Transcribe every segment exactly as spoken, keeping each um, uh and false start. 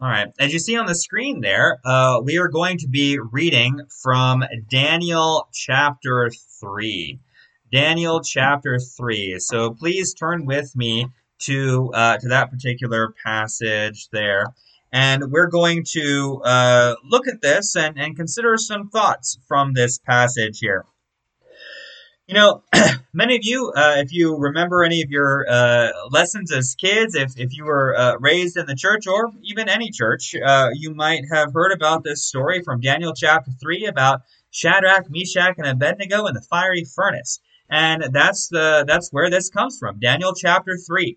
All right. As you see on the screen there, uh, we are going to be reading from Daniel chapter three. Daniel chapter three. So please turn with me to uh, to that particular passage there. And we're going to uh, look at this and, and consider some thoughts from this passage here. You know, many of you, uh, if you remember any of your uh, lessons as kids, if, if you were uh, raised in the church or even any church, uh, you might have heard about this story from Daniel chapter three about Shadrach, Meshach, and Abednego in the fiery furnace. And that's the that's where this comes from, Daniel chapter three.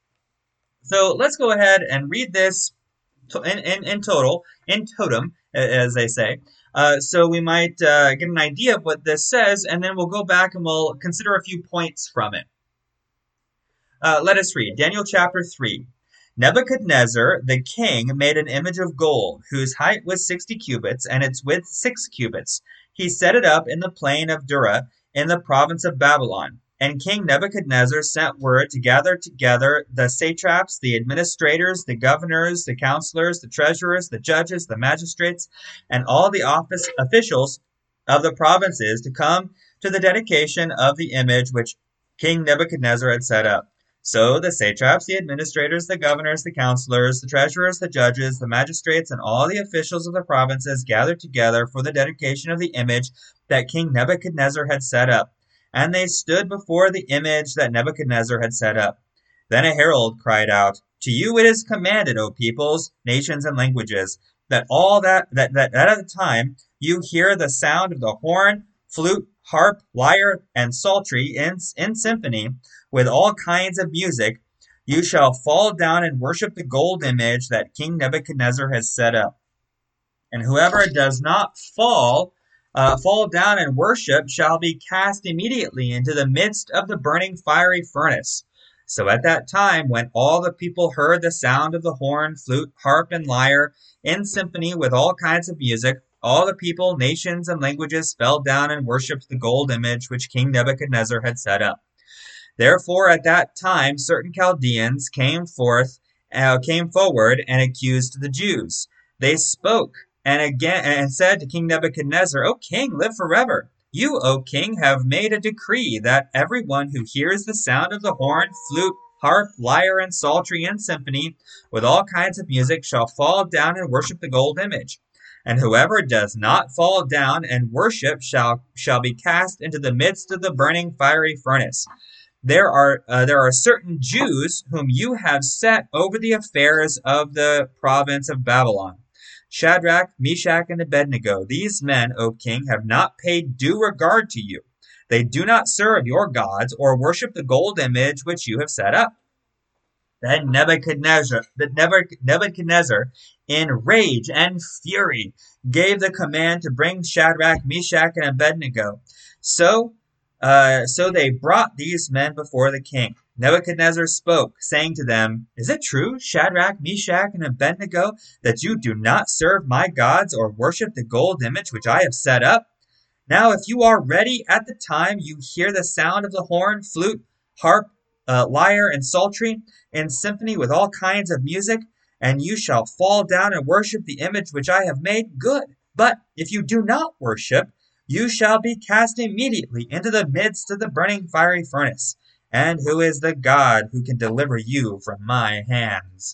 So let's go ahead and read this in, in, in total, in totem, as they say. Uh, so we might uh, get an idea of what this says, and then we'll go back and we'll consider a few points from it. Uh, let us read Daniel chapter three. Nebuchadnezzar the king made an image of gold, whose height was sixty cubits, and its width six cubits. He set it up in the plain of Dura, in the province of Babylon. And King Nebuchadnezzar sent word to gather together the satraps, the administrators, the governors, the counselors, the treasurers, the judges, the magistrates, and all the office officials of the provinces to come to the dedication of the image which King Nebuchadnezzar had set up. So the satraps, the administrators, the governors, the counselors, the treasurers, the judges, the magistrates, and all the officials of the provinces gathered together for the dedication of the image that King Nebuchadnezzar had set up. And they stood before the image that Nebuchadnezzar had set up. Then a herald cried out, "To you it is commanded, O peoples, nations, and languages, that all that that, that, that at the time you hear the sound of the horn, flute, harp, lyre, and psaltery in, in symphony, with all kinds of music, you shall fall down and worship the gold image that King Nebuchadnezzar has set up. And whoever does not fall Uh, fall down and worship shall be cast immediately into the midst of the burning fiery furnace." So at that time, when all the people heard the sound of the horn, flute, harp, and lyre, in symphony with all kinds of music, all the people, nations, and languages fell down and worshipped the gold image which King Nebuchadnezzar had set up. Therefore at that time certain Chaldeans came forth, uh, came forward and accused the Jews. They spoke and again and said to King Nebuchadnezzar, "O king, live forever. You, O king, have made a decree that everyone who hears the sound of the horn, flute, harp, lyre, and psaltery and symphony with all kinds of music shall fall down and worship the gold image. And whoever does not fall down and worship shall shall be cast into the midst of the burning fiery furnace. There are uh, there are certain Jews whom you have set over the affairs of the province of Babylon. Shadrach, Meshach, and Abednego, these men, O king, have not paid due regard to you. They do not serve your gods or worship the gold image which you have set up." Then Nebuchadnezzar, Nebuchadnezzar, in rage and fury, gave the command to bring Shadrach, Meshach, and Abednego. So, uh, so they brought these men before the king. Nebuchadnezzar spoke, saying to them, "Is it true, Shadrach, Meshach, and Abednego, that you do not serve my gods or worship the gold image which I have set up? Now if you are ready at the time you hear the sound of the horn, flute, harp, uh, lyre, and psaltery, in symphony with all kinds of music, and you shall fall down and worship the image which I have made, good. But if you do not worship, you shall be cast immediately into the midst of the burning fiery furnace. And who is the God who can deliver you from my hands?"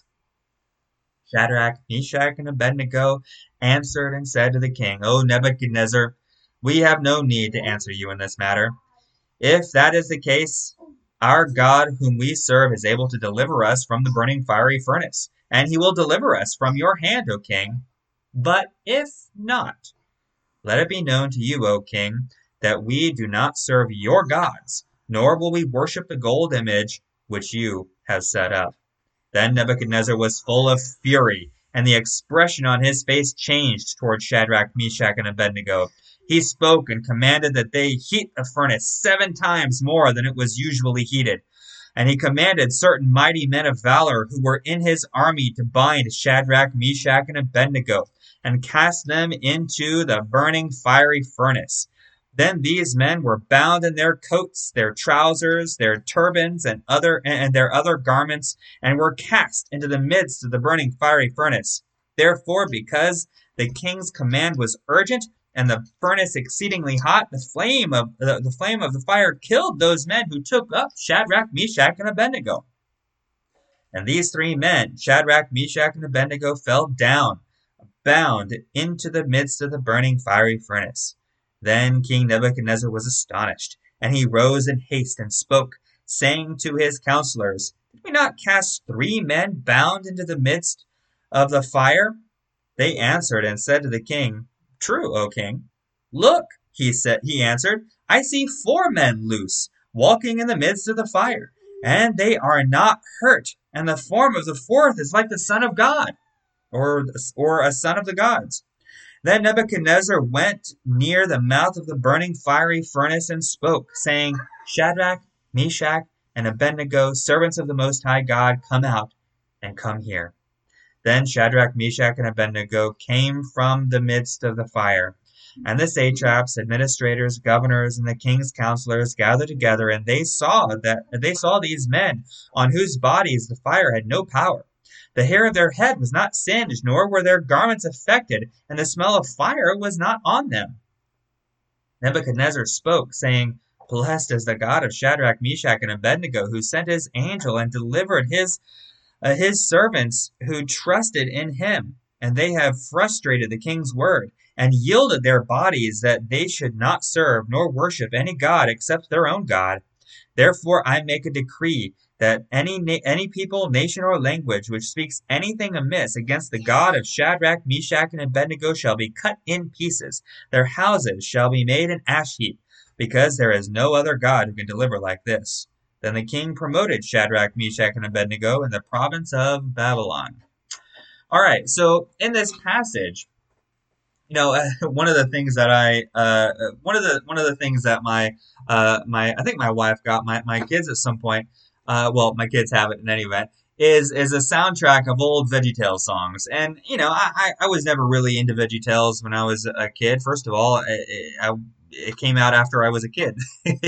Shadrach, Meshach, and Abednego answered and said to the king, "O Nebuchadnezzar, we have no need to answer you in this matter. If that is the case, our God whom we serve is able to deliver us from the burning fiery furnace, and he will deliver us from your hand, O king. But if not, let it be known to you, O king, that we do not serve your gods, nor will we worship the gold image which you have set up." Then Nebuchadnezzar was full of fury, and the expression on his face changed toward Shadrach, Meshach, and Abednego. He spoke and commanded that they heat the furnace seven times more than it was usually heated. And he commanded certain mighty men of valor who were in his army to bind Shadrach, Meshach, and Abednego, and cast them into the burning fiery furnace. Then these men were bound in their coats, their trousers, their turbans, and other and their other garments, and were cast into the midst of the burning fiery furnace. Therefore, because the king's command was urgent and the furnace exceedingly hot, the flame of the, the flame of the fire killed those men who took up Shadrach, Meshach, and Abednego. And these three men, Shadrach, Meshach, and Abednego, fell down, bound, into the midst of the burning fiery furnace. Then King Nebuchadnezzar was astonished, and he rose in haste and spoke, saying to his counselors, Did we not cast three men bound into the midst of the fire? They answered and said to the king, True, O king. Look, he said, he answered, I see four men loose, walking in the midst of the fire, and they are not hurt, and the form of the fourth is like the Son of God, or, or a son of the gods. Then Nebuchadnezzar went near the mouth of the burning fiery furnace and spoke, saying, Shadrach, Meshach, and Abednego, servants of the Most High God, come out and come here. Then Shadrach, Meshach, and Abednego came from the midst of the fire. And the satraps, administrators, governors, and the king's counselors gathered together, and they saw that they saw these men on whose bodies the fire had no power. The hair of their head was not singed, nor were their garments affected, and the smell of fire was not on them. Nebuchadnezzar spoke, saying, Blessed is the God of Shadrach, Meshach, and Abednego, who sent his angel and delivered his uh, his servants who trusted in him. And they have frustrated the king's word, and yielded their bodies that they should not serve nor worship any god except their own God. Therefore I make a decree that any na- any people, nation, or language which speaks anything amiss against the God of Shadrach, Meshach, and Abednego shall be cut in pieces. Their houses shall be made an ash heap, because there is no other God who can deliver like this. Then the king promoted Shadrach, Meshach, and Abednego in the province of Babylon. All right, so in this passage, you know, uh, one of the things that I, uh, one of the one of the things that my, uh, my, I think my wife got my, my kids at some point. Uh, well, my kids have it in any event. Is is a soundtrack of old VeggieTales songs, and you know, I, I, I was never really into VeggieTales when I was a kid. First of all, it, I, it came out after I was a kid,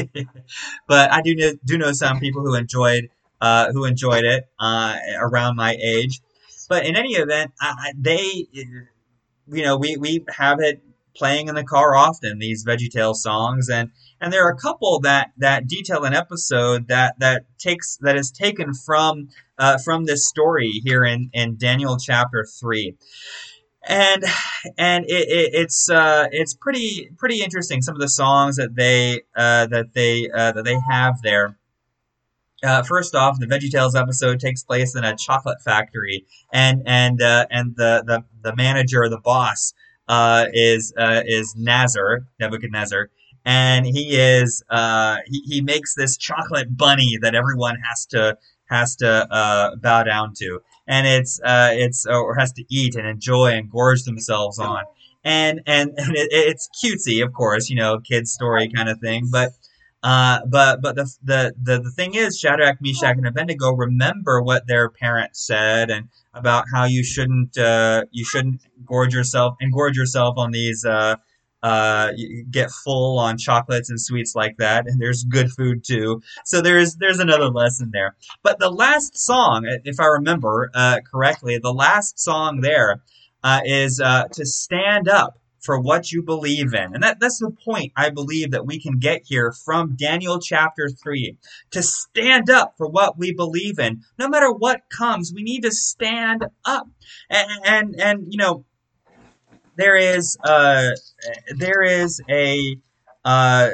but I do know, do know some people who enjoyed uh, who enjoyed it uh, around my age. But in any event, I, they, you know, we, we have it playing in the car often, these VeggieTales songs, and and there are a couple that, that detail an episode that, that takes that is taken from uh, from this story here in, in Daniel chapter three. And and it, it, it's uh, it's pretty pretty interesting, some of the songs that they uh, that they uh, that they have there. Uh, first off, the VeggieTales episode takes place in a chocolate factory, and and uh, and the, the the manager, the boss, uh, is uh, is Nazar, Nebuchadnezzar, and he is uh, he, he makes this chocolate bunny that everyone has to has to uh, bow down to, and it's uh, it's or has to eat and enjoy and gorge themselves on, and and, and it, it's cutesy, of course, you know, kids story kind of thing, but. Uh, but but the, the the the thing is, Shadrach, Meshach, and Abednego remember what their parents said, and about how you shouldn't uh, you shouldn't gorge yourself and gorge yourself on these uh, uh, get full on chocolates and sweets like that. And there's good food too. So there's there's another lesson there. But the last song, if I remember uh, correctly, the last song there uh, is uh, to stand up for what you believe in. And that, that's the point, I believe, that we can get here from Daniel chapter three. To stand up for what we believe in. No matter what comes, we need to stand up. And, and, and you know, there is, uh, there is a, uh,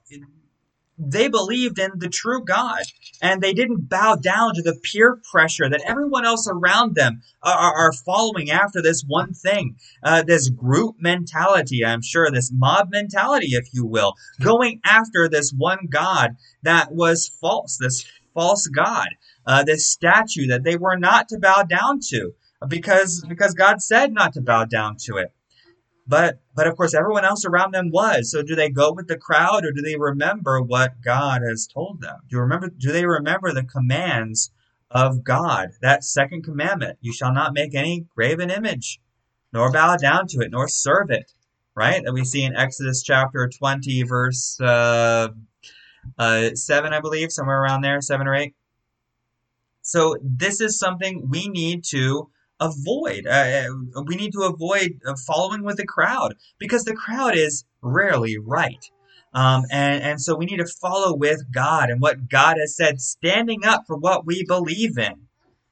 they believed in the true God, and they didn't bow down to the peer pressure that everyone else around them are, are following after this one thing, uh, this group mentality, I'm sure, this mob mentality, if you will, going after this one God that was false, this false God, uh, this statue that they were not to bow down to, because because God said not to bow down to it. But, but of course, everyone else around them was. So do they go with the crowd, or do they remember what God has told them? Do you remember? Do they remember the commands of God? That second commandment: you shall not make any graven image, nor bow down to it, nor serve it. Right? That we see in Exodus chapter twenty, verse uh, uh, seven, I believe, somewhere around there, seven or eight. So this is something we need to avoid. Uh, we need to avoid uh, following with the crowd because the crowd is rarely right. Um, and, and so we need to follow with God and what God has said, standing up for what we believe in.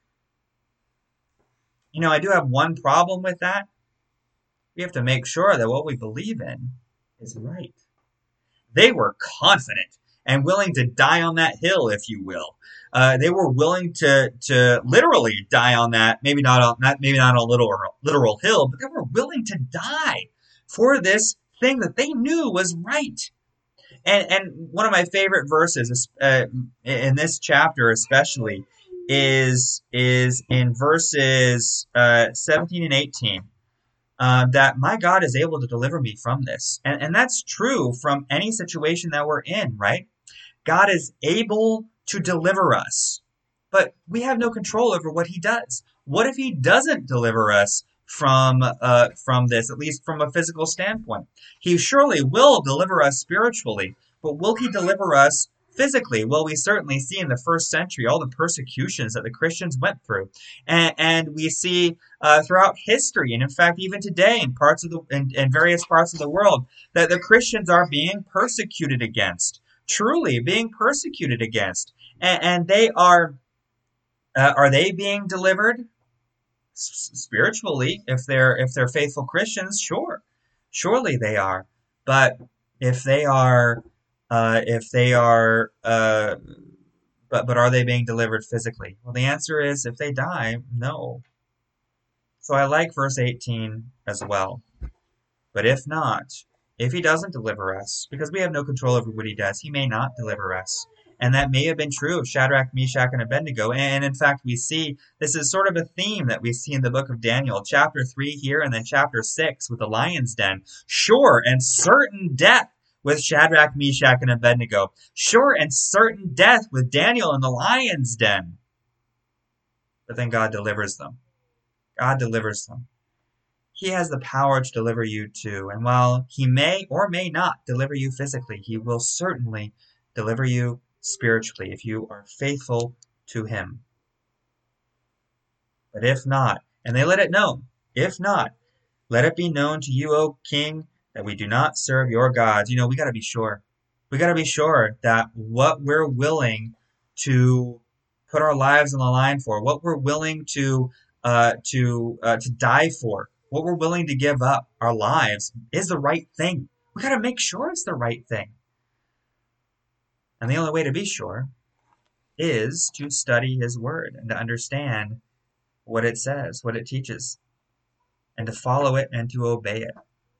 You know, I do have one problem with that. We have to make sure that what we believe in is right. They were confident and willing to die on that hill, if you will. Uh, they were willing to to literally die on that, maybe not on not maybe not on a literal literal hill, but they were willing to die for this thing that they knew was right. And and one of my favorite verses uh, in this chapter, especially, is is in verses uh, seventeen and eighteen. Uh, that my God is able to deliver me from this. And, and that's true from any situation that we're in, right? God is able to deliver us, but we have no control over what he does. What if he doesn't deliver us from uh, from this, at least from a physical standpoint? He surely will deliver us spiritually, but will he deliver us physically? Well, we certainly see in the first century all the persecutions that the Christians went through, and, and we see uh, throughout history, and in fact even today in parts of the in, in various parts of the world, that the Christians are being persecuted against, truly being persecuted against, and, and they are uh, are they being delivered S- spiritually if they're if they're faithful Christians? Sure, surely they are, but if they are uh, if they are uh, but but are they being delivered physically? Well, the answer is if they die, no. So I like verse eighteen as well. But if not, if he doesn't deliver us, because we have no control over what he does, he may not deliver us. And that may have been true of Shadrach, Meshach, and Abednego. And in fact, we see this is sort of a theme that we see in the book of Daniel, chapter three here, and then chapter six with the lion's den. Sure and certain death with Shadrach, Meshach, and Abednego. Sure and certain death with Daniel in the lion's den. But then God delivers them. God delivers them. He has the power to deliver you too. And while he may or may not deliver you physically, he will certainly deliver you spiritually if you are faithful to him. But if not, and they let it known, if not, let it be known to you, O king, that we do not serve your gods. You know, we got to be sure. We got to be sure that what we're willing to put our lives on the line for, what we're willing to uh, to uh, to die for, what we're willing to give up, our lives, is the right thing. We got to make sure it's the right thing. And the only way to be sure is to study his word and to understand what it says, what it teaches, and to follow it and to obey it.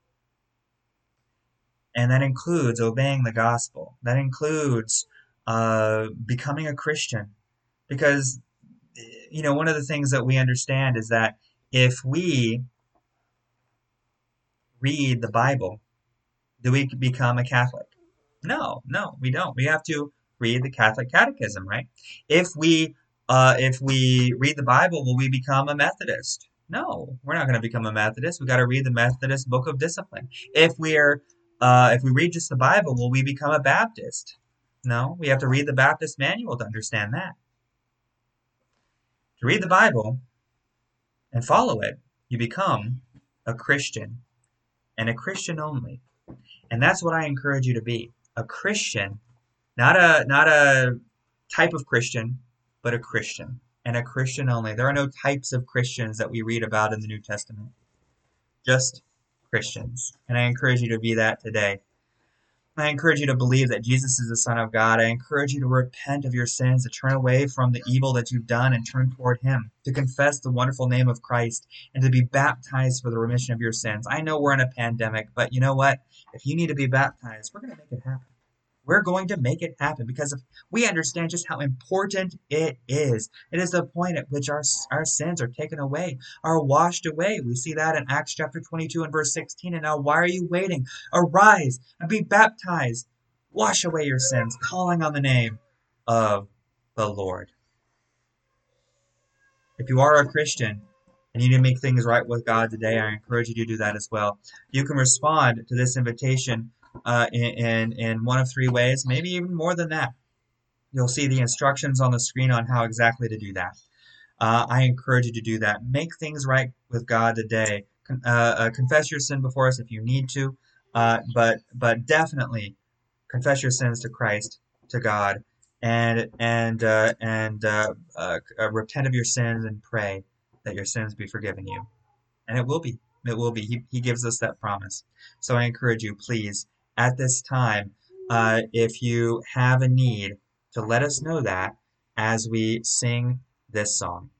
And that includes obeying the gospel. That includes uh, becoming a Christian. Because, you know, one of the things that we understand is that if we read the Bible, do we become a Catholic? No, no, we don't. We have to read the Catholic Catechism, right? If we uh, if we read the Bible, will we become a Methodist? No, we're not going to become a Methodist. We got to read the Methodist Book of Discipline. If we're uh, if we read just the Bible, will we become a Baptist? No, we have to read the Baptist Manual to understand that. To read the Bible and follow it, you become a Christian, and a Christian only. And that's what I encourage you to be. A Christian, not a not a type of Christian, but a Christian. And a Christian only. There are no types of Christians that we read about in the New Testament. Just Christians. And I encourage you to be that today. I encourage you to believe that Jesus is the Son of God. I encourage you to repent of your sins, to turn away from the evil that you've done and turn toward him, to confess the wonderful name of Christ, and to be baptized for the remission of your sins. I know we're in a pandemic, but you know what? If you need to be baptized, we're going to make it happen. We're going to make it happen because if we understand just how important it is. It is the point at which our, our sins are taken away, are washed away. We see that in Acts chapter twenty-two and verse sixteen. And now why are you waiting? Arise and be baptized. Wash away your sins, calling on the name of the Lord. If you are a Christian and you need to make things right with God today, I encourage you to do that as well. You can respond to this invitation Uh, in, in, in one of three ways, maybe even more than that. You'll see the instructions on the screen on how exactly to do that. Uh, I encourage you to do that. Make things right with God today. Con- uh, uh, confess your sin before us if you need to, uh, but but definitely confess your sins to Christ, to God, and and uh, and uh, uh, uh, repent of your sins and pray that your sins be forgiven you. And it will be. It will be. He, he gives us that promise. So I encourage you, please, at this time, uh, if you have a need, to let us know that as we sing this song.